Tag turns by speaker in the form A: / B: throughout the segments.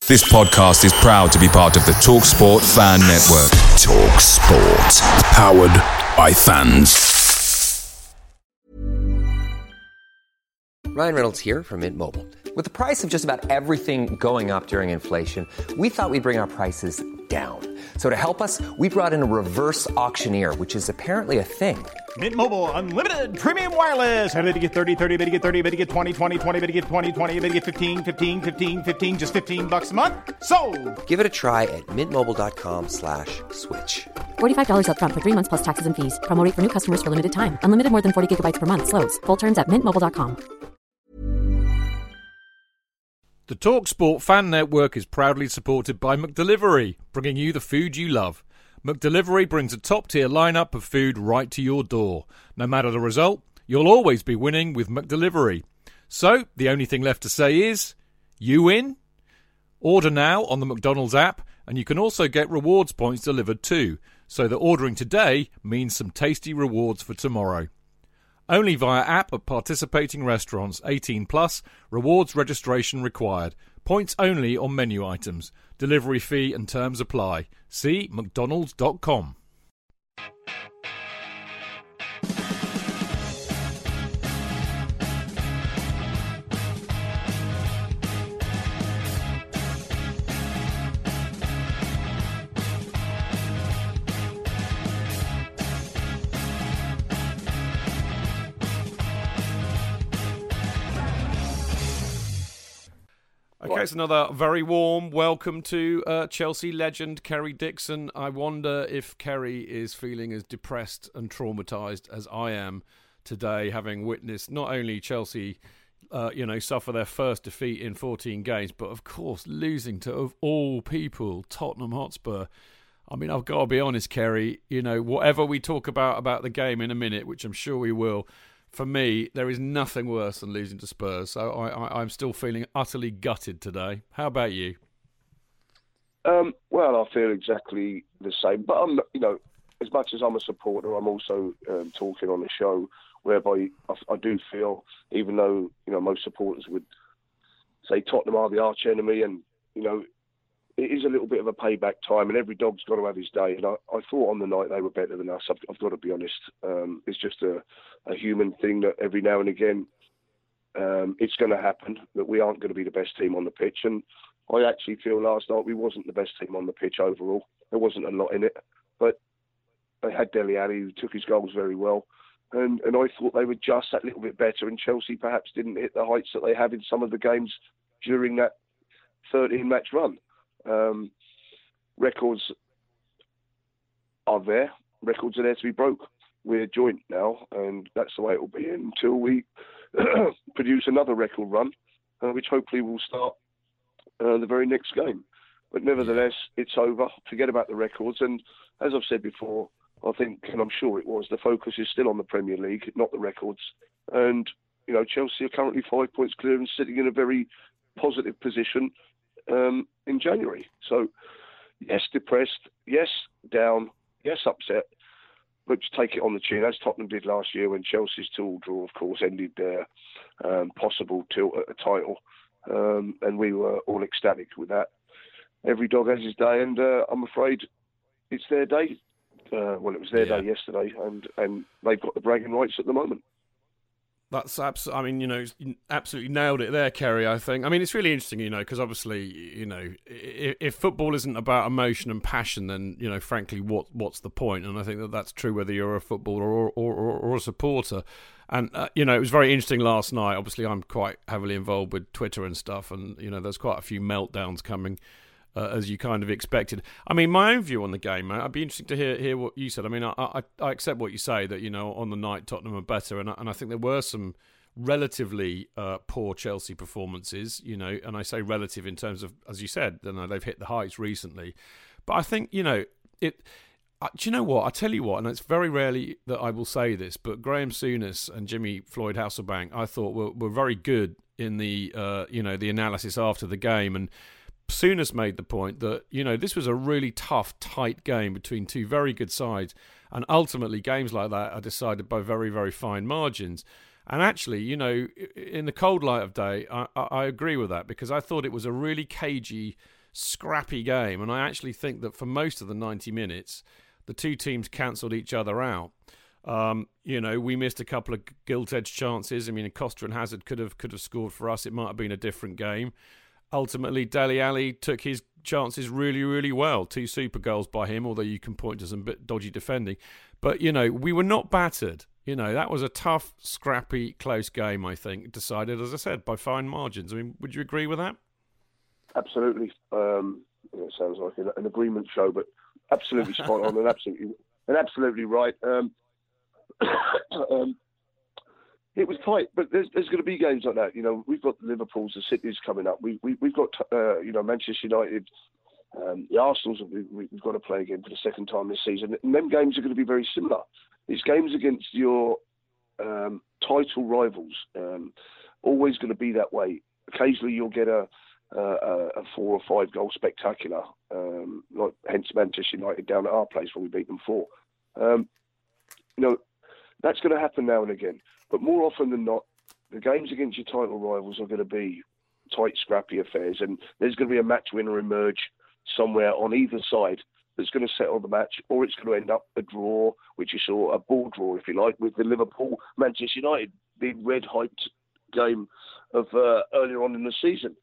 A: This podcast is proud to be part of the TalkSport Fan Network. TalkSport. Powered by fans.
B: Ryan Reynolds here from Mint Mobile. With the price of just about everything going up during inflation, we thought we'd bring our prices down. So to help us, we brought in a reverse auctioneer, which is apparently a thing.
C: Mint Mobile Unlimited Premium Wireless. How to get 30, 30, bit to get 30, bit to get 20, 20, 20, bit to get 20, 20, bit to get 15, 15, 15, 15, just $15 a month? Sold!
B: Give it a try at mintmobile.com/switch.
D: $45 up front for 3 months plus taxes and fees. Promo rate for new customers for limited time. Unlimited more than 40 gigabytes per month. Slows full terms at mintmobile.com.
E: The TalkSport Fan Network is proudly supported by McDelivery, bringing you the food you love. McDelivery brings a top-tier lineup of food right to your door. No matter the result, you'll always be winning with McDelivery. So, the only thing left to say is, you win? Order now on the McDonald's app, and you can also get rewards points delivered too, so that ordering today means some tasty rewards for tomorrow. Only via app at participating restaurants. 18 plus. Rewards registration required. Points only on menu items. Delivery fee and terms apply. See mcdonalds.com. Okay, it's another very warm welcome to Chelsea legend Kerry Dixon. I wonder if Kerry is feeling as depressed and traumatised as I am today, having witnessed not only Chelsea, suffer their first defeat in 14 games, but of course losing to, of all people, Tottenham Hotspur. I mean, I've got to be honest, Kerry, whatever we talk about the game in a minute, which I'm sure we will, for me, there is nothing worse than losing to Spurs. So I'm still feeling utterly gutted today. How about you?
F: Well, I feel exactly the same. But I'm, as much as I'm a supporter, I'm also talking on the show, whereby I do feel, even though most supporters would say Tottenham are the arch enemy, and it is a little bit of a payback time, and every dog's got to have his day. And I thought on the night they were better than us. I've got to be honest. It's just a human thing that every now and again it's going to happen, that we aren't going to be the best team on the pitch. And I actually feel last night we wasn't the best team on the pitch overall. There wasn't a lot in it. But they had Dele Alli, who took his goals very well. And I thought they were just that little bit better. And Chelsea perhaps didn't hit the heights that they have in some of the games during that 13-match run. Records are there. Records are there to be broke. We're joint now, and that's the way it will be until we produce another record run, which hopefully will start the very next game. But nevertheless, it's over. Forget about the records. And as I've said before, I think, and I'm sure it was, the focus is still on the Premier League, not the records. And, Chelsea are currently 5 points clear and sitting in a very positive position in January. So, yes, depressed, yes, down, yes, upset, but just take it on the chin, as Tottenham did last year when Chelsea's 2-2 draw, of course, ended their possible tilt at a title. And we were all ecstatic with that. Every dog has his day, and I'm afraid it's their day. It was their day yesterday, and they've got the bragging rights at the moment.
E: That's absolutely nailed it there, Kerry, I think. I mean, it's really interesting, because obviously, if football isn't about emotion and passion, then, frankly, what's the point? And I think that's true whether you're a footballer or a supporter. And, it was very interesting last night. Obviously, I'm quite heavily involved with Twitter and stuff, and, there's quite a few meltdowns coming, as you kind of expected. I mean, my own view on the game, I'd be interested to hear what you said. I mean, I accept what you say, that, on the night Tottenham are better, and I think there were some relatively poor Chelsea performances, and I say relative in terms of, as you said, they've hit the heights recently. But I think, do you know what? I tell you what, and it's very rarely that I will say this, but Graham Souness and Jimmy Floyd Hasselbank, I thought were very good in the, the analysis after the game. And Souness made the point that, this was a really tough, tight game between two very good sides. And ultimately, games like that are decided by very, very fine margins. And actually, you know, in the cold light of day, I agree with that, because I thought it was a really cagey, scrappy game. And I actually think that for most of the 90 minutes, the two teams cancelled each other out. You know, we missed a couple of gilt-edged chances. I mean, Costa and Hazard could have scored for us. It might have been a different game. Ultimately, Dele Alli took his chances really, really well. 2 super goals by him, although you can point to some bit dodgy defending. But, you know, we were not battered. You know, that was a tough, scrappy, close game, I think, decided, as I said, by fine margins. I mean, would you agree with that?
F: Absolutely. It sounds like an agreement show, but absolutely spot on and absolutely right. It was tight, but there's going to be games like that. You know, we've got the Liverpools, the Cities coming up. We've got you know, Manchester United, the Arsenals. We've got to play again for the second time this season, and them games are going to be very similar. It's games against your title rivals. Always going to be that way. Occasionally, you'll get a 4 or 5 goal spectacular, like hence Manchester United down at our place when we beat them 4. You know, that's going to happen now and again. But more often than not, the games against your title rivals are going to be tight, scrappy affairs, and there's going to be a match winner emerge somewhere on either side that's going to settle the match, or it's going to end up a draw, which you saw, a ball draw, if you like, with the Liverpool-Manchester United big red-hyped game of earlier on in the season.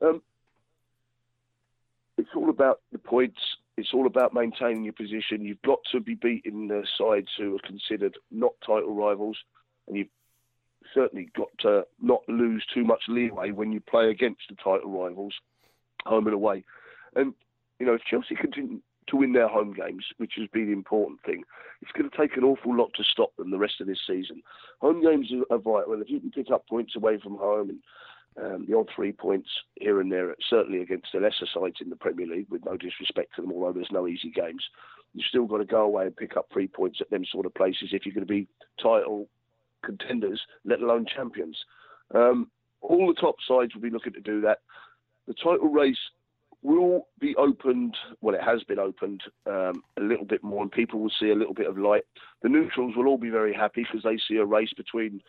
F: It's all about the points. It's all about maintaining your position. You've got to be beating the sides who are considered not title rivals, and you've certainly got to not lose too much leeway when you play against the title rivals, home and away. And, you know, if Chelsea continue to win their home games, which has been the important thing, it's going to take an awful lot to stop them the rest of this season. Home games are vital, and if you can pick up points away from home and the odd 3 points here and there, certainly against the lesser sides in the Premier League, with no disrespect to them, although there's no easy games, you've still got to go away and pick up 3 points at them sort of places if you're going to be title contenders, let alone champions. All the top sides will be looking to do that. The title race will be opened, well, it has been opened a little bit more, and people will see a little bit of light. The neutrals will all be very happy because they see a race between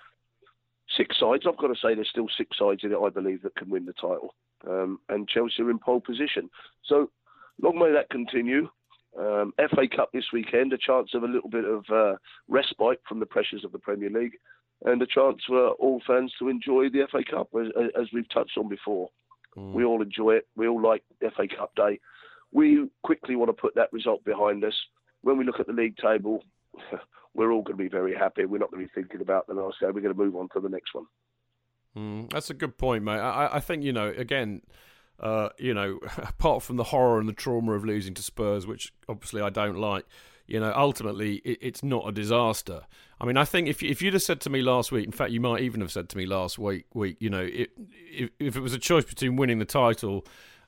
F: 6 sides. I've got to say there's still 6 sides in it, I believe, that can win the title. And Chelsea are in pole position. So long may that continue. FA Cup this weekend, a chance of a little bit of respite from the pressures of the Premier League, and a chance for all fans to enjoy the FA Cup, as we've touched on before. We all enjoy it. We all like FA Cup Day. We quickly want to put that result behind us. When we look at the league table, we're all going to be very happy. We're not going to be thinking about the last game. We're going to move on to the next one.
E: That's a good point, mate. I think, you know, again, you know, apart from the horror and the trauma of losing to Spurs, which obviously I don't like, you know, ultimately it's not a disaster. I mean, I think if you'd have said to me last week, in fact, you might even have said to me last week, you know, if it was a choice between winning the title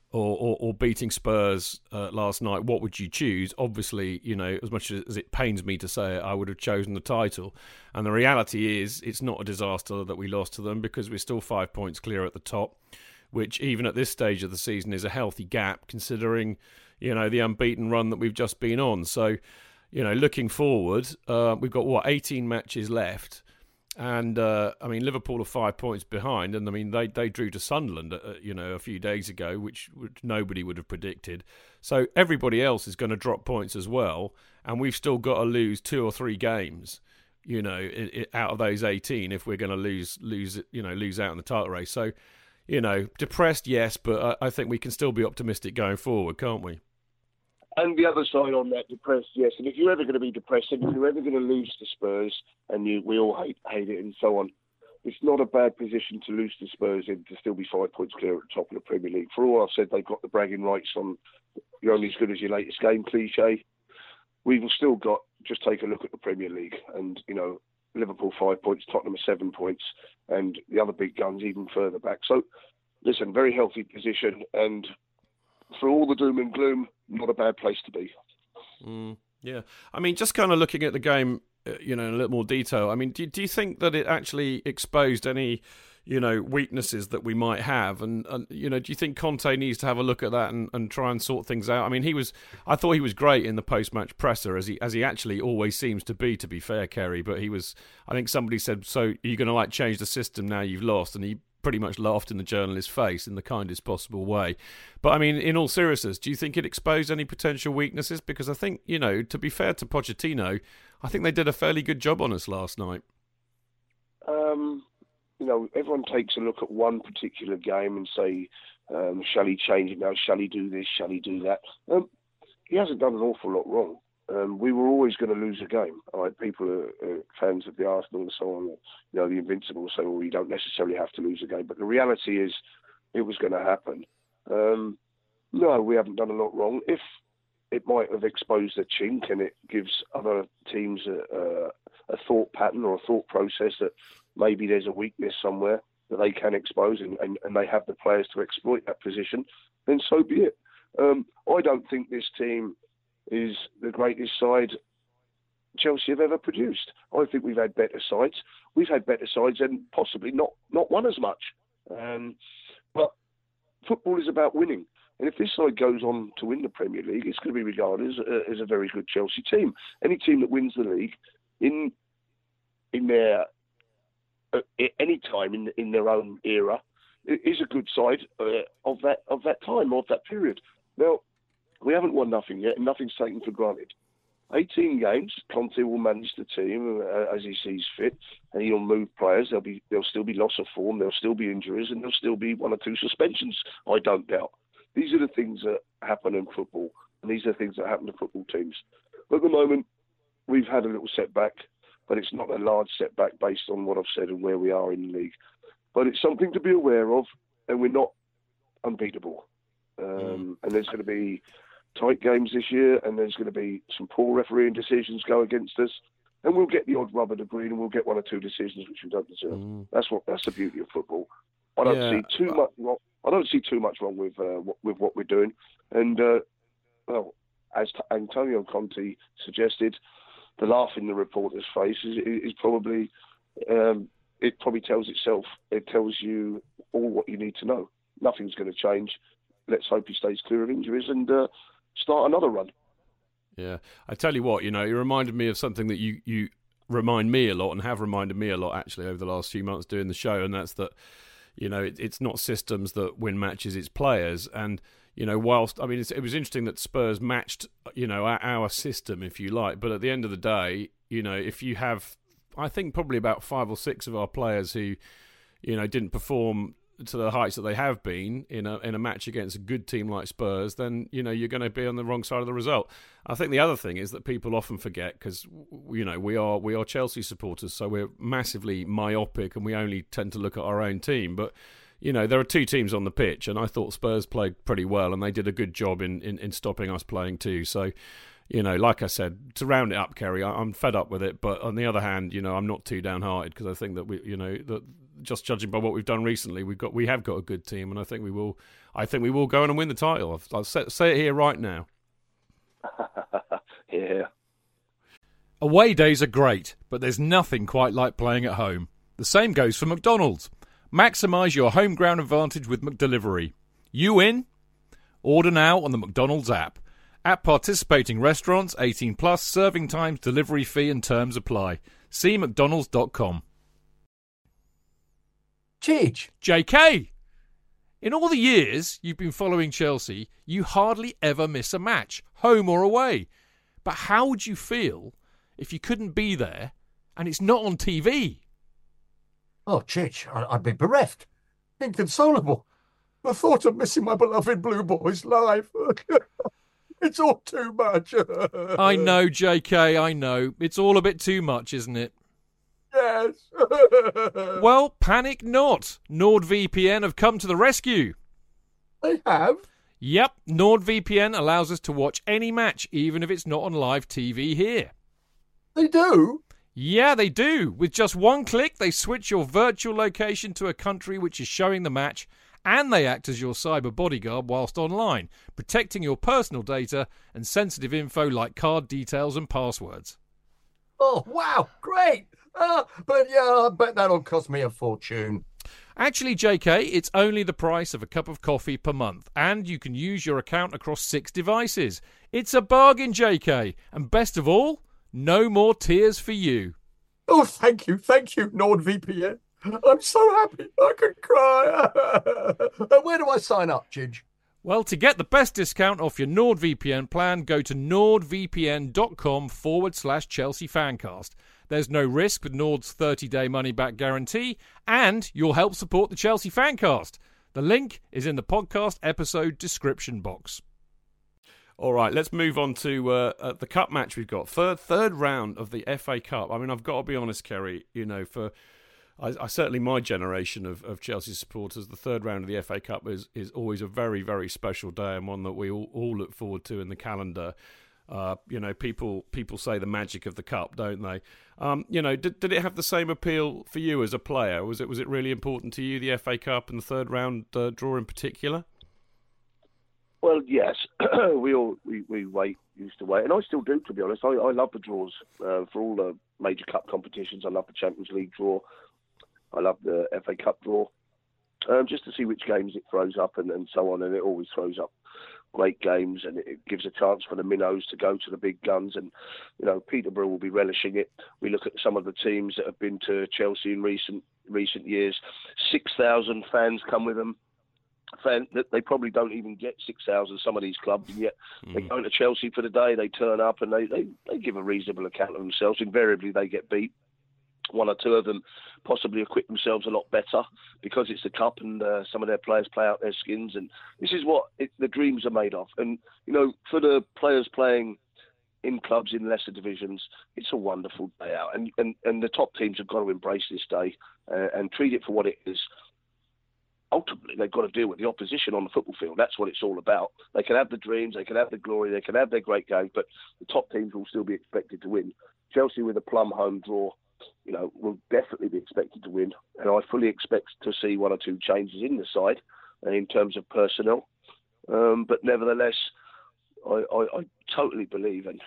E: or beating Spurs last night, what would you choose? Obviously, you know, as much as it pains me to say it, I would have chosen the title. And the reality is it's not a disaster that we lost to them, because we're still 5 points clear at the top, which even at this stage of the season is a healthy gap, considering, you know, the unbeaten run that we've just been on. So, you know, looking forward, we've got, 18 matches left. And, I mean, Liverpool are 5 points behind. And, I mean, they drew to Sunderland, you know, a few days ago, which nobody would have predicted. So everybody else is going to drop points as well. And we've still got to lose 2 or 3 games, you know, out of those 18 if we're going to lose out in the title race. So, you know, depressed, yes, but I think we can still be optimistic going forward, can't we?
F: And the other side on that, depressed, yes. And if you're ever going to be depressed, and if you're ever going to lose to Spurs, and we all hate it and so on, it's not a bad position to lose to Spurs in, to still be 5 points clear at the top of the Premier League. For all I've said, they've got the bragging rights on you're only as good as your latest game cliche. We've still got, just take a look at the Premier League, and, you know, Liverpool 5 points, Tottenham 7 points, and the other big guns even further back. So, listen, very healthy position, and for all the doom and gloom, not a bad place to be.
E: Yeah. I mean, just kind of looking at the game, you know, in a little more detail, I mean, do you think that it actually exposed any, weaknesses that we might have. And do you think Conte needs to have a look at that and try and sort things out? I mean, I thought he was great in the post-match presser, as he actually always seems to be fair, Kerry. But I think somebody said, so are you going to change the system now you've lost? And he pretty much laughed in the journalist's face in the kindest possible way. But I mean, in all seriousness, do you think it exposed any potential weaknesses? Because I think, to be fair to Pochettino, I think they did a fairly good job on us last night.
F: Everyone takes a look at one particular game and say, shall he change it now? Shall he do this? Shall he do that? He hasn't done an awful lot wrong. We were always going to lose a game. People are fans of the Arsenal and so on, the Invincibles say, well, you don't necessarily have to lose a game. But the reality is it was going to happen. No, we haven't done a lot wrong. If it might have exposed a chink and it gives other teams a thought pattern or a thought process that maybe there's a weakness somewhere that they can expose and they have the players to exploit that position, then so be it. I don't think this team is the greatest side Chelsea have ever produced. I think we've had better sides. We've had better sides and possibly not won as much. But football is about winning. And if this side goes on to win the Premier League, it's going to be regarded as a very good Chelsea team. Any team that wins the league in their any time in their own era is a good side of that time, of that period. Now, we haven't won nothing yet, and nothing's taken for granted. 18 games, Conte will manage the team as he sees fit, and he'll move players. There'll still be loss of form, there'll still be injuries, and there'll still be one or two suspensions, I don't doubt. These are the things that happen in football, and these are the things that happen to football teams. But at the moment, we've had a little setback, but it's not a large setback based on what I've said and where we are in the league. But it's something to be aware of, and we're not unbeatable. And there's going to be tight games this year, and there's going to be some poor refereeing decisions go against us, and we'll get the odd rubber to green, and we'll get one or two decisions which we don't deserve. That's the beauty of football. I don't see too much wrong. I don't see too much wrong with what we're doing, and as Antonio Conte suggested, the laugh in the reporter's face is probably it probably tells itself. It tells you all what you need to know. Nothing's going to change. Let's hope he stays clear of injuries and start another run.
E: Yeah, I tell you what, it reminded me of something that you remind me a lot and have reminded me a lot actually over the last few months doing the show, and that's that, it's not systems that win matches, it's players. And, whilst, I mean, it was interesting that Spurs matched, our system, if you like, but at the end of the day, if you have, I think probably about 5 or 6 of our players who, didn't perform to the heights that they have been in a match against a good team like Spurs, then you're going to be on the wrong side of the result. I think the other thing is that people often forget, because we are Chelsea supporters, so we're massively myopic and we only tend to look at our own team. But there are 2 teams on the pitch, and I thought Spurs played pretty well, and they did a good job in stopping us playing too. So, like I said, to round it up, Kerry, I'm fed up with it. But on the other hand, I'm not too downhearted, because I think that that just judging by what we've done recently, we have got a good team, and I think we will go on and win the title. I'll say it here right now.
F: Yeah.
G: Away days are great, but there's nothing quite like playing at home. The same goes for McDonald's. Maximise your home ground advantage with McDelivery. You in? Order now on the McDonald's app. At participating restaurants, 18 plus, serving times, delivery fee and terms apply. See mcdonalds.com.
H: Cheech.
G: JK! In all the years you've been following Chelsea, you hardly ever miss a match, home or away. But how would you feel if you couldn't be there and it's not on TV?
H: Oh, Cheech, I'd be bereft. Inconsolable. The thought of missing my beloved Blue Boys live. It's all too much.
G: I know, JK, I know. It's all a bit too much, isn't it?
H: Yes.
G: Well, panic not. NordVPN have come to the rescue.
H: They have?
G: Yep, NordVPN allows us to watch any match, even if it's not on live TV here.
H: They do?
G: Yeah, they do. With just one click, they switch your virtual location to a country which is showing the match, and they act as your cyber bodyguard whilst online, protecting your personal data and sensitive info like card details and passwords.
H: Oh, wow, great. But yeah, I bet that'll cost me a fortune.
G: Actually, JK, it's only the price of a cup of coffee per month, and you can use your account across 6 devices. It's a bargain, JK, and best of all, no more tears for you.
H: Oh, thank you, NordVPN. I'm so happy I could cry. Where do I sign up, Chidge?
G: Well, to get the best discount off your NordVPN plan, go to nordvpn.com/Chelsea Fancast. There's no risk with Nord's 30-day money-back guarantee, and you'll help support the Chelsea Fancast. The link is in the podcast episode description box.
E: All right, let's move on to the cup match we've got. Third round of the FA Cup. I mean, I've got to be honest, Kerry, for I certainly my generation of Chelsea supporters, the third round of the FA Cup is always a very, very special day and one that we all look forward to in the calendar. People say the magic of the cup, don't they? Did it have the same appeal for you as a player? Was it really important to you, the FA Cup and the third round draw in particular?
F: Well, yes, we used to wait, and I still do, to be honest. I love the draws for all the major cup competitions. I love the Champions League draw. I love the FA Cup draw, just to see which games it throws up and so on. And it always throws up great games, and it gives a chance for the minnows to go to the big guns. And Peterborough will be relishing it. We look at some of the teams that have been to Chelsea in recent years. 6,000 fans come with them. They probably don't even get 6,000, some of these clubs, and yet they go into Chelsea for the day, they turn up and they give a reasonable account of themselves. Invariably they get beat. One or two of them possibly acquit themselves a lot better because it's the cup, and some of their players play out their skins, and this is what the dreams are made of. And for the players playing in clubs in lesser divisions, it's a wonderful day out, and the top teams have got to embrace this day and treat it for what it is. Ultimately, they've got to deal with the opposition on the football field. That's what it's all about. They can have the dreams, they can have the glory, they can have their great games, but the top teams will still be expected to win. Chelsea with a plum home draw, will definitely be expected to win. And I fully expect to see one or two changes in the side in terms of personnel. But nevertheless, I totally believe, and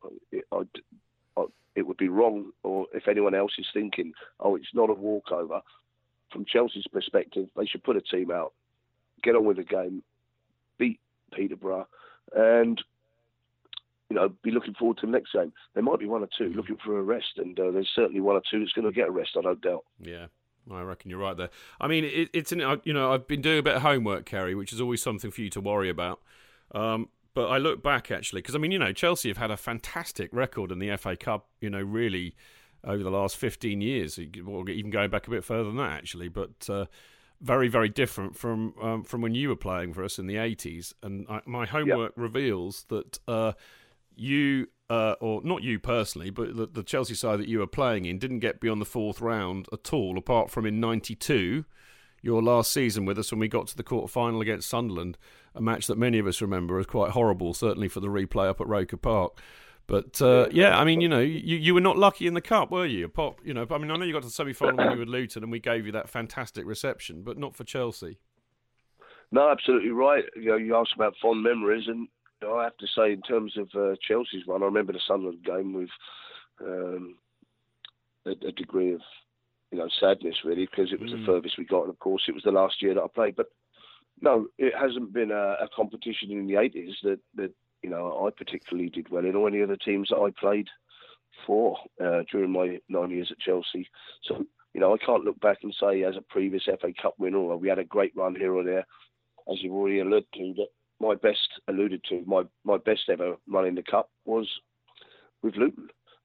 F: it would be wrong, or if anyone else is thinking, it's not a walkover. From Chelsea's perspective, they should put a team out, get on with the game, beat Peterborough, and be looking forward to the next game. There might be one or two looking for a rest, and there's certainly one or two that's going to get a rest, I don't doubt.
E: Yeah, I reckon you're right there. I mean, I've been doing a bit of homework, Kerry, which is always something for you to worry about. But I look back, actually, because, Chelsea have had a fantastic record in the FA Cup, really over the last 15 years, or even going back a bit further than that, actually. But very, very different from when you were playing for us in the 80s. And my homework reveals that you, or not you personally, but the Chelsea side that you were playing in didn't get beyond the fourth round at all, apart from in 92, your last season with us when we got to the quarter-final against Sunderland, a match that many of us remember as quite horrible, certainly for the replay up at Roker Park. But, you were not lucky in the Cup, were you? I know you got to the semi-final when you were Luton and we gave you that fantastic reception, but not for Chelsea.
F: No, absolutely right. You asked about fond memories, and I have to say, in terms of Chelsea's run, I remember the Sunderland game with a degree of, sadness, really, because it was the furthest we got, and of course it was the last year that I played. But no, it hasn't been a competition in the 80s that I particularly did well in, or any of the teams that I played for during my 9 years at Chelsea. So, I can't look back and say as a previous FA Cup winner, or we had a great run here or there, as you've already alluded to, that my best ever run in the Cup was with Luton.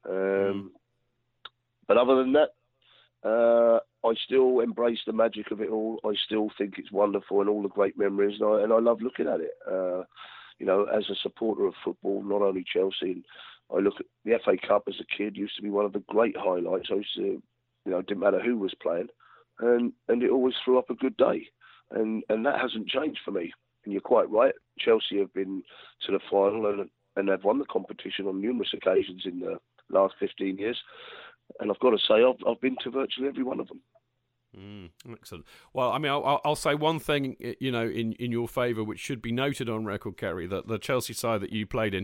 F: But other than that, I still embrace the magic of it all. I still think it's wonderful and all the great memories, and I love looking at it. As a supporter of football, not only Chelsea, and I look at the FA Cup as a kid, used to be one of the great highlights. I used to, it didn't matter who was playing, and it always threw up a good day. And that hasn't changed for me. And you're quite right, Chelsea have been to the final and they've won the competition on numerous occasions in the last 15 years. And I've got to say, I've been to virtually every one of them.
E: Excellent. Well, I'll say one thing, in your favour, which should be noted on record, Kerry, that the Chelsea side that you played in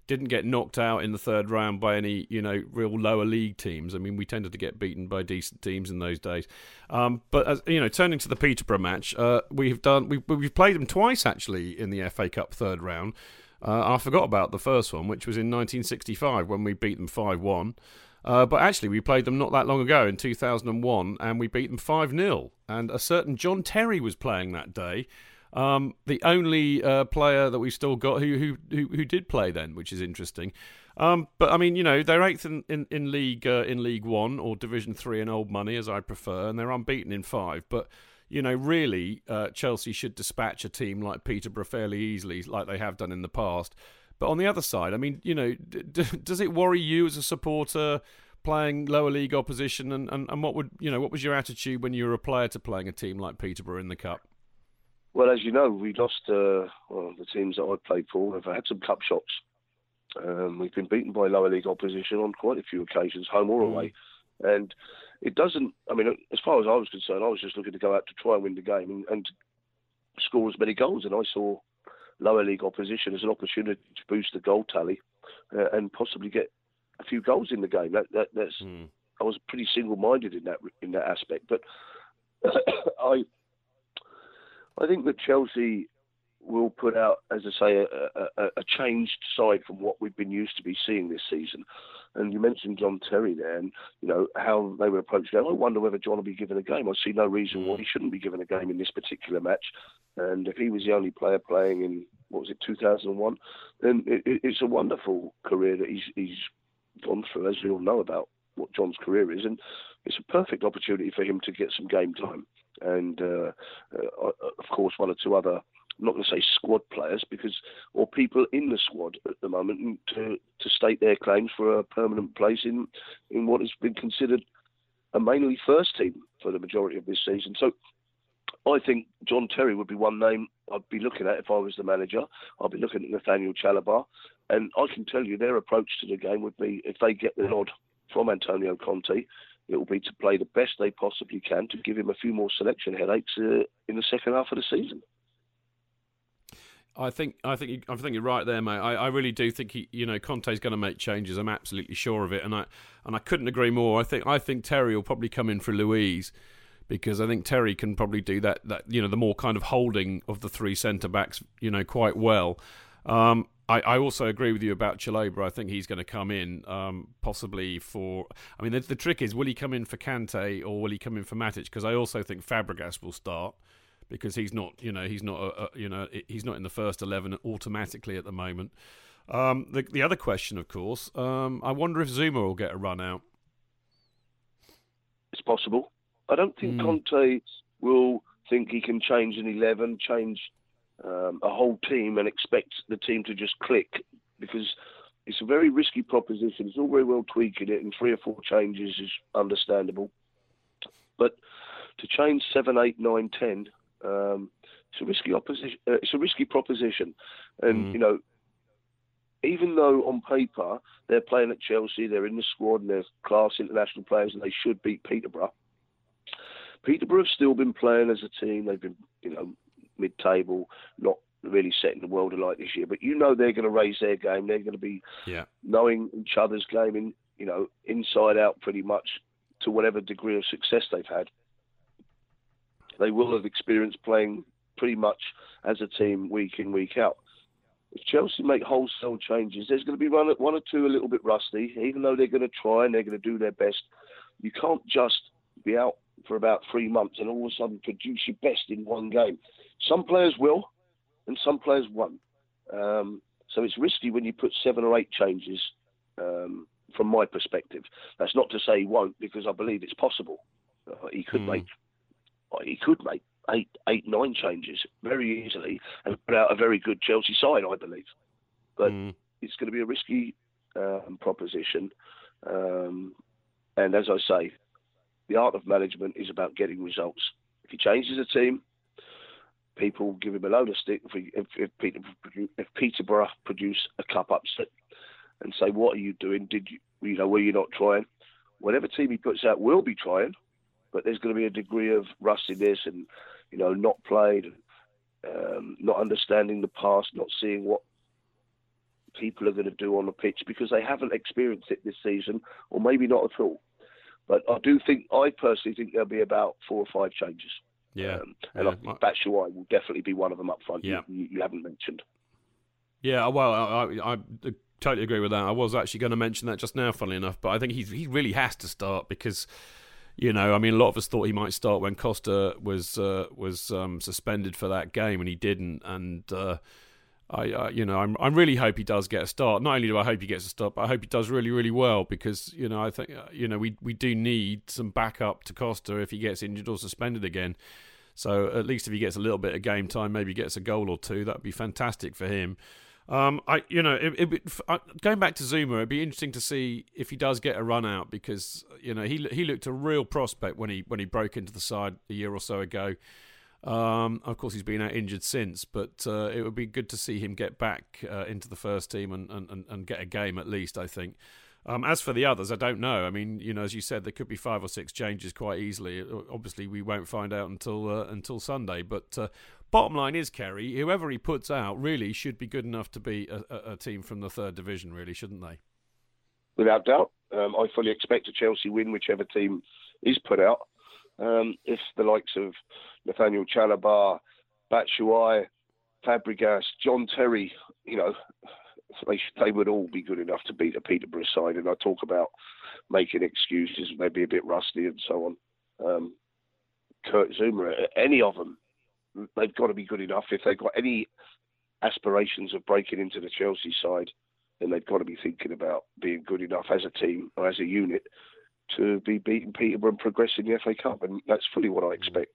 E: didn't get knocked out in the third round by any, real lower league teams. I mean, we tended to get beaten by decent teams in those days. But as turning to the Peterborough match, we've played them twice actually in the FA Cup third round. I forgot about the first one, which was in 1965 when we beat them 5-1. But actually, we played them not that long ago in 2001, and we beat them 5-0. And a certain John Terry was playing that day. The only player that we've still got who did play then, which is interesting. But I mean, they're eighth in League One or Division 3 in old money, as I prefer, and they're unbeaten in 5. But really, Chelsea should dispatch a team like Peterborough fairly easily, like they have done in the past. But on the other side, I mean, does it worry you as a supporter playing lower league opposition? And what was your attitude when you were a player to playing a team like Peterborough in the cup?
F: Well, as you know, we lost. The teams that I played for have had some cup shocks. We've been beaten by lower league opposition on quite a few occasions, home or away. And it doesn't. I mean, as far as I was concerned, I was just looking to go out to try and win the game and score as many goals. And I saw lower league opposition as an opportunity to boost the goal tally and possibly get a few goals in the game. That's. I was pretty single-minded in that aspect, but I think that Chelsea will put out, as I say, a changed side from what we've been used to be seeing this season. And you mentioned John Terry there, and how they were approached. I wonder whether John will be given a game. I see no reason why he shouldn't be given a game in this particular match. And if he was the only player playing in 2001, then it's a wonderful career that he's gone through, as we all know about what John's career is, and it's a perfect opportunity for him to get some game time. And of course, one or two other, I'm not going to say squad players, or people in the squad at the moment to state their claims for a permanent place in what has been considered a mainly first team for the majority of this season. So I think John Terry would be one name I'd be looking at if I was the manager. I'd be looking at Nathaniel Chalobah, and I can tell you their approach to the game would be, if they get the nod from Antonio Conte, it will be to play the best they possibly can to give him a few more selection headaches in the second half of the season.
E: I think you're right there, mate. I really do think Conte's going to make changes. I'm absolutely sure of it, and I couldn't agree more. I think Terry will probably come in for Louise, because I think Terry can probably do that the more kind of holding of the three centre backs quite well. I also agree with you about Chalobah. I think he's going to come in possibly for... I mean, the trick is, will he come in for Kante or will he come in for Matic? Because I also think Fabregas will start, because he's not in the first 11 automatically at the moment. The other question, of course, I wonder if Zuma will get a run out.
F: It's possible. I don't think Conte will think he can change an 11, change a whole team and expect the team to just click, because it's a very risky proposition. It's all very well tweaking it, and 3 or 4 changes is understandable. But to change 7, 8, 9, 10, it's a risky opposition. It's a risky proposition, and even though on paper they're playing at Chelsea, they're in the squad and they're class international players, and they should beat Peterborough. Peterborough have still been playing as a team. They've been, mid-table, not really setting the world alight this year. But they're going to raise their game. They're going to be knowing each other's game, inside out pretty much, to whatever degree of success they've had. They will have experienced playing pretty much as a team week in, week out. If Chelsea make wholesale changes, there's going to be one or two a little bit rusty, even though they're going to try and they're going to do their best. You can't just be out for about 3 months and all of a sudden produce your best in one game. Some players will, and some players won't. So it's risky when you put 7 or 8 changes, from my perspective. That's not to say he won't, because I believe it's possible. He could make 8, 9 changes very easily and put out a very good Chelsea side, I believe. But it's going to be a risky proposition. And as I say, the art of management is about getting results. If he changes a team, people give him a load of stick if Peterborough produce a cup upset and say, what are you doing? Were you not trying? Whatever team he puts out will be trying, but there's going to be a degree of rustiness and, not played, not understanding the past, not seeing what people are going to do on the pitch because they haven't experienced it this season, or maybe not at all. But I personally think there'll be about 4 or 5 changes.
E: Yeah.
F: And I think Batshuayi will definitely be one of them up front.
E: Yeah.
F: You haven't mentioned.
E: Yeah, well, I totally agree with that. I was actually going to mention that just now, funnily enough, but I think he really has to start because, you know, I mean, a lot of us thought he might start when Costa was suspended for that game, and he didn't. And I really hope he does get a start. Not only do I hope he gets a start, but I hope he does really, really well because, you know, I think, you know, we do need some backup to Costa if he gets injured or suspended again. So at least if he gets a little bit of game time, maybe gets a goal or two, that would be fantastic for him. Going back to Zouma, it'd be interesting to see if he does get a run out because, you know, he looked a real prospect when he broke into the side a year or so ago. Of course, he's been out injured since, but it would be good to see him get back into the first team and get a game at least, I think. As for the others, I don't know. I mean, you know, as you said, there could be 5 or 6 changes quite easily. Obviously, we won't find out until Sunday. But bottom line is, Kerry, whoever he puts out really should be good enough to be a team from the 3rd division, really, shouldn't they?
F: Without doubt. I fully expect a Chelsea win, whichever team is put out. If the likes of Nathaniel Chalobah, Batshuayi, Fabregas, John Terry, you know, they would all be good enough to beat a Peterborough side. And I talk about making excuses, maybe a bit rusty and so on. Kurt Zouma, any of them, they've got to be good enough. If they've got any aspirations of breaking into the Chelsea side, then they've got to be thinking about being good enough as a team or as a unit to be beating Peterborough and progress in the FA Cup. And that's fully what I expect.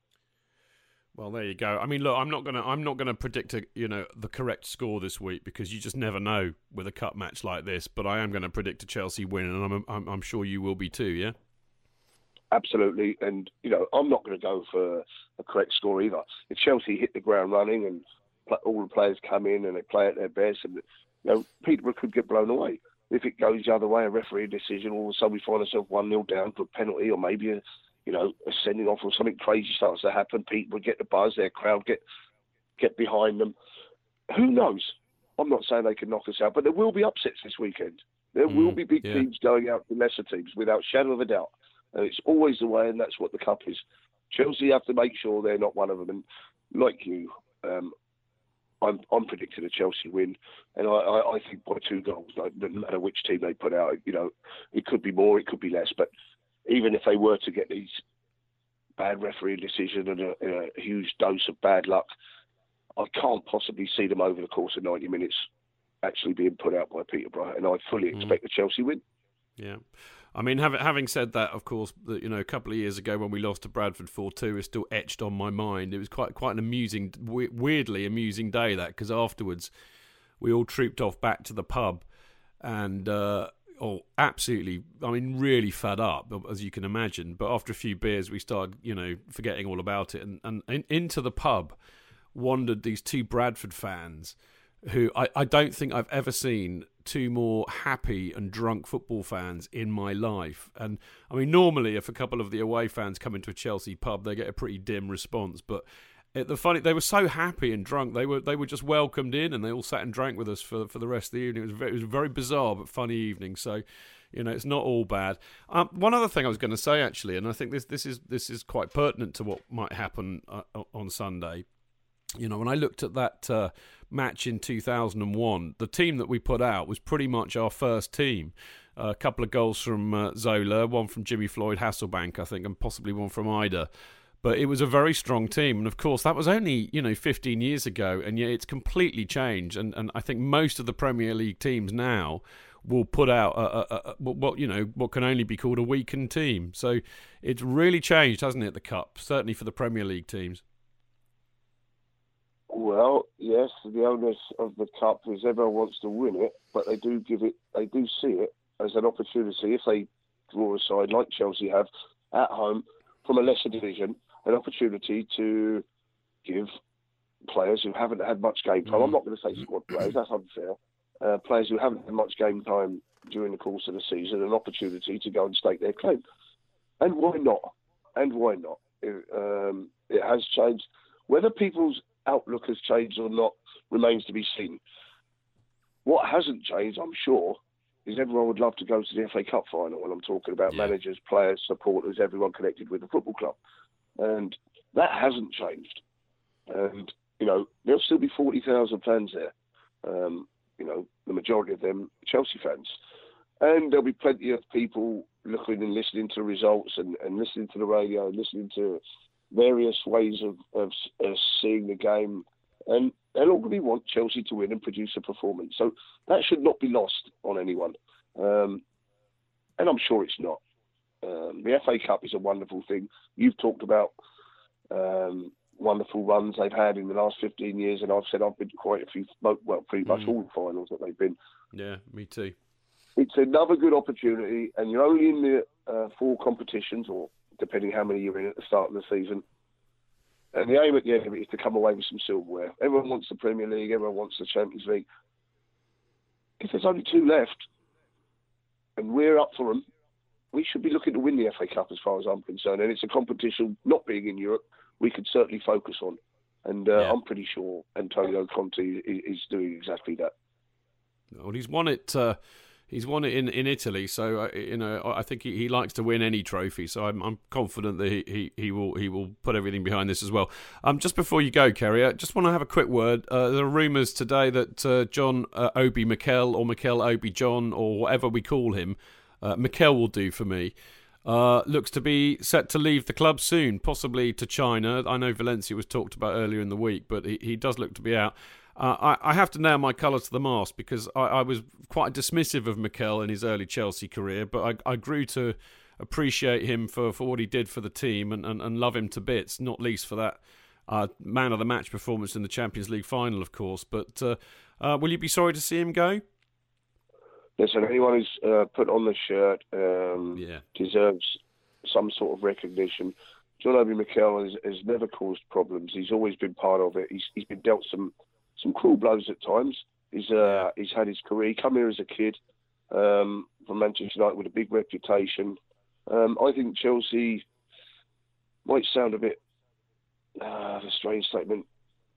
E: Well, there you go. I mean, look, I'm not gonna predict the correct score this week because you just never know with a cup match like this. But I am going to predict a Chelsea win, and I'm sure you will be too. Yeah.
F: Absolutely, and you know, I'm not going to go for a correct score either. If Chelsea hit the ground running and all the players come in and they play at their best, and you know, Peterborough could get blown away. If it goes the other way, a referee decision, all of a sudden we find ourselves 1-0 down for a penalty, or maybe a sending off, or something crazy starts to happen. People get the buzz, their crowd get behind them. Who knows? I'm not saying they can knock us out, but there will be upsets this weekend. There will be big teams going out to lesser teams, without shadow of a doubt. And it's always the way, and that's what the cup is. Chelsea have to make sure they're not one of them. And like you, I'm predicting a Chelsea win, and I think by 2 goals. No matter which team they put out, you know, it could be more, it could be less, but even if they were to get these bad referee decision and a huge dose of bad luck, I can't possibly see them over the course of 90 minutes actually being put out by Peterborough, and I fully expect a Chelsea win. Yeah.
E: I mean, having said that, of course, you know, a couple of years ago when we lost to Bradford 4-2, it's still etched on my mind. It was quite an amusing, weirdly amusing day, that, because afterwards we all trooped off back to the pub and... absolutely, I mean, really fed up, as you can imagine. But after a few beers, we started, you know, forgetting all about it. And into the pub wandered these 2 Bradford fans who I don't think I've ever seen 2 more happy and drunk football fans in my life. And, I mean, normally if a couple of the away fans come into a Chelsea pub, they get a pretty dim response. But they were so happy and drunk. They were just welcomed in, and they all sat and drank with us for the rest of the evening. It was a very bizarre but funny evening. So, you know, it's not all bad. One other thing I was going to say, actually, and I think this is quite pertinent to what might happen on Sunday. You know, when I looked at that match in 2001, the team that we put out was pretty much our first team. A couple of goals from Zola, one from Jimmy Floyd Hasselbank, I think, and possibly one from Ida. But it was a very strong team. And, of course, that was only, 15 years ago. And yet it's completely changed. And I think most of the Premier League teams now will put out what can only be called a weakened team. So it's really changed, hasn't it, the Cup? Certainly for the Premier League teams.
F: Well, yes, the onus of the Cup is everyone wants to win it. But they do see it as an opportunity, if they draw a side like Chelsea have at home from a lesser division, an opportunity to give players who haven't had much game time, I'm not going to say squad players, that's unfair, players who haven't had much game time during the course of the season, an opportunity to go and stake their claim. And why not? It has changed. Whether people's outlook has changed or not remains to be seen. what hasn't changed, I'm sure, is everyone would love to go to the FA Cup final when I'm talking about managers, players, supporters, everyone connected with the football club. And that hasn't changed. And, there'll still be 40,000 fans there. The majority of them Chelsea fans. And there'll be plenty of people looking and listening to the results and listening to the radio and listening to various ways of seeing the game. And they'll all really want Chelsea to win and produce a performance. So that should not be lost on anyone. And I'm sure it's not. The FA Cup is a wonderful thing. You've talked about wonderful runs they've had in the last 15 years, and I've said I've been to quite a few, pretty much all the finals that they've been.
E: Yeah, me too.
F: It's another good opportunity, and you're only in the 4 competitions, or depending how many you're in at the start of the season. And the aim at the end of it is to come away with some silverware. Everyone wants the Premier League, everyone wants the Champions League. If there's only 2 left, and we're up for them, we should be looking to win the FA Cup as far as I'm concerned. And it's a competition, not being in Europe, we could certainly focus on. And I'm pretty sure Antonio Conte is doing exactly that.
E: Well, he's won it. He's won it in Italy, so I think he likes to win any trophy. So I'm confident that he will put everything behind this as well. Just before you go, Kerry, I just want to have a quick word. There are rumours today that John Obi Mikel or Mikel Obi John or whatever we call him, Mikel will do for me. Looks to be set to leave the club soon, possibly to China. I know Valencia was talked about earlier in the week, but he does look to be out. I have to nail my colours to the mast because I was quite dismissive of Mikel in his early Chelsea career, but I grew to appreciate him for what he did for the team and love him to bits, not least for that man of the match performance in the Champions League final, of course. But will you be sorry to see him go?
F: Listen, anyone who's put on the shirt deserves some sort of recognition. John Obi Mikel has never caused problems. He's always been part of it. He's been dealt some cruel blows at times. He's had his career. He came here as a kid from Manchester United with a big reputation. I think Chelsea might sound a bit a strange statement.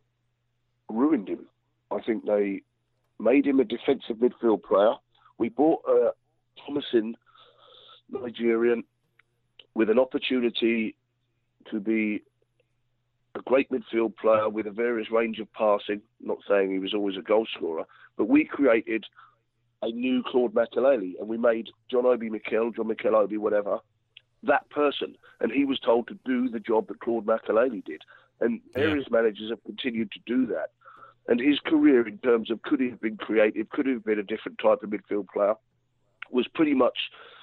F: Ruined him. I think they made him a defensive midfield player. We bought a promising Nigerian with an opportunity to be a great midfield player with a various range of passing. Not saying he was always a goal scorer, but we created a new Claude Makelele, and we made John Obi Mikel, John Mikel Obi, whatever, that person. And he was told to do the job that Claude Makelele did. And various managers have continued to do that. And his career, in terms of could he have been creative, could he have been a different type of midfield player, was pretty much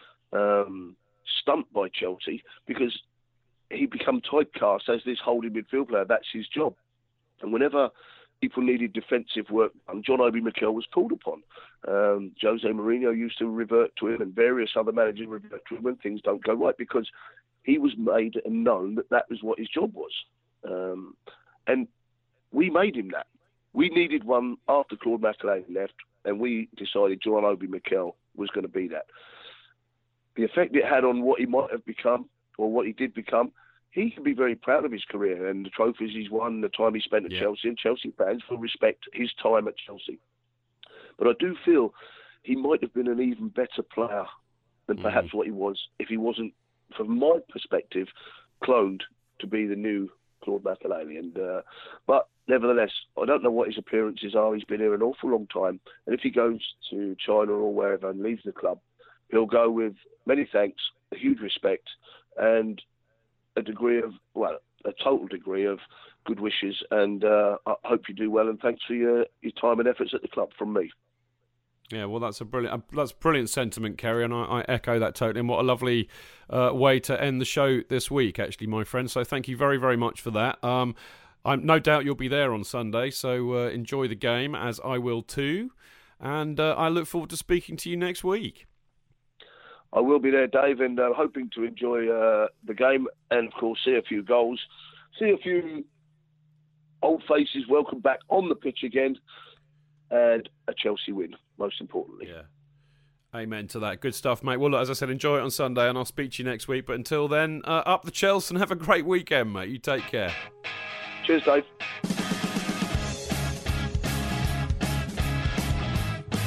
F: stumped by Chelsea because he became typecast as this holding midfield player. That's his job. And whenever people needed defensive work done, John Obi Mikel was called upon. Jose Mourinho used to revert to him, and various other managers revert to him when things don't go right because he was made and known that was what his job was. And we made him that. We needed one after Claude Makelele left, and we decided John Obi Mikel was going to be that. The effect it had on what he might have become, or what he did become, he can be very proud of his career and the trophies he's won, the time he spent at Chelsea, and Chelsea fans will respect his time at Chelsea. But I do feel he might have been an even better player than perhaps what he was if he wasn't, from my perspective, cloned to be the new Claude Makelele. But nevertheless, I don't know what his appearances are. He's been here an awful long time. And if he goes to China or wherever and leaves the club, he'll go with many thanks, a huge respect, and a total degree of good wishes. And I hope you do well. And thanks for your time and efforts at the club from me.
E: Yeah, well, that's brilliant sentiment, Kerry, and I echo that totally. And what a lovely way to end the show this week, actually, my friend. So thank you very, very much for that. I'm no doubt you'll be there on Sunday, so enjoy the game, as I will too. And I look forward to speaking to you next week.
F: I will be there, Dave, and hoping to enjoy the game and, of course, see a few goals, see a few old faces welcome back on the pitch again, and a Chelsea win, most importantly.
E: Yeah. Amen to that. Good stuff, mate. Well, look, as I said, enjoy it on Sunday, and I'll speak to you next week. But until then, up the Chelsea and have a great weekend, mate. You take care.
F: Cheers, Dave.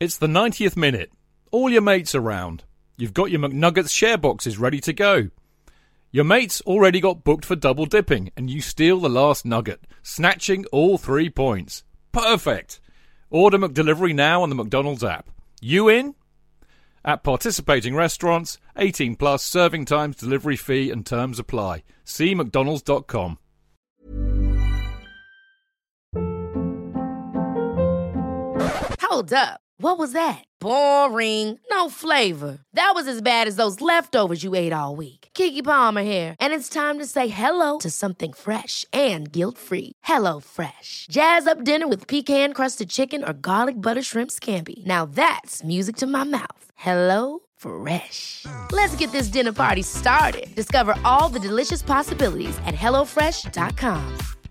G: It's the 90th minute. All your mates around. You've got your McNuggets share boxes ready to go. Your mates already got booked for double dipping, and you steal the last nugget, snatching all 3 points. Perfect. Order McDelivery now on the McDonald's app. You in? At participating restaurants, 18 plus, serving times, delivery fee and terms apply. See mcdonalds.com.
I: Hold up. What was that? Boring. No flavor. That was as bad as those leftovers you ate all week. Keke Palmer here, and it's time to say hello to something fresh and guilt-free. Hello Fresh. Jazz up dinner with pecan-crusted chicken or garlic butter shrimp scampi. Now that's music to my mouth. Hello Fresh. Let's get this dinner party started. Discover all the delicious possibilities at hellofresh.com.